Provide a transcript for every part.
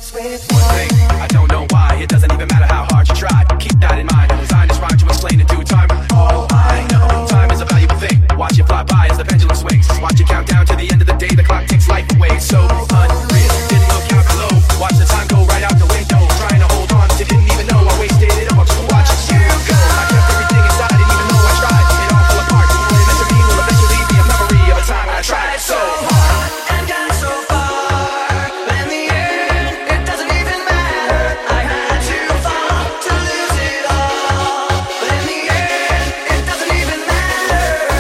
One thing, I don't know why. It doesn't even matter how hard you try. Keep that in mind. I designed this rhyme to explain in due time. All I know, time is a valuable thing. Watch it fly by as the pendulum swings. Watch it count down to the end of the day. The clock takes life away. It's so unreal. Didn't look out below. Watch the time go right out the window. Trying to hold on to didn't even know I wasted it all just to watch you go. I kept everything inside, and even though I tried, it all fell apart. What it meant to me will eventually be a memory of a time when I tried so hard and got so far. But in the end, it doesn't even matter. I had to fall to lose it all. But in the end, it doesn't even matter.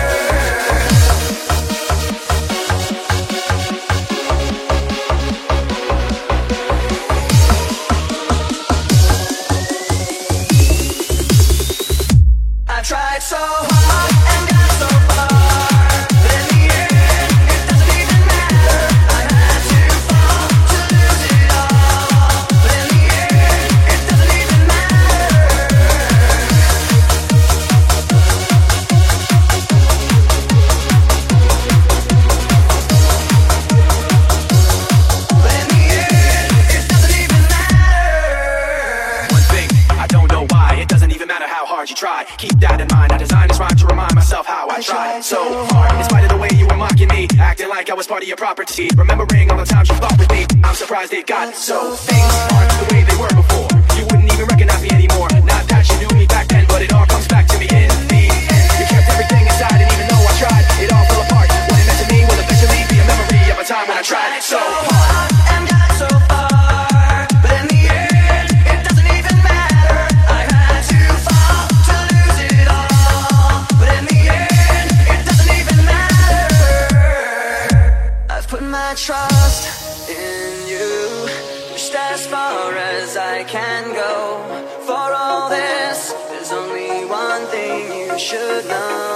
I tried so hard and got so far, but in the end, it doesn't even matter. I had to fall to lose it all, but in the end, it doesn't even matter. But in the end, it doesn't even matter. One thing, I don't know why. It doesn't even matter how hard you try. Keep that in mind. I designed this rhyme to remind myself how I tried so hard. In spite of the way you were mocking me, acting like I was part of your property, remembering all the times you fought with me. I'm surprised it got so. Things aren't the way they were before. You wouldn't even recognize me anymore. Not that you knew me back then, but it all comes back to me in the end. You kept everything inside, and even though I tried, it all fell apart. What it meant to me will eventually be a memory of a time when I tried so hard and got so far. But in the end, it doesn't even matter. I had to fall to lose it all. But in the end, it doesn't even matter. I've put my trust in you, pushed as far as I can go. For all this, there's only one thing you should know.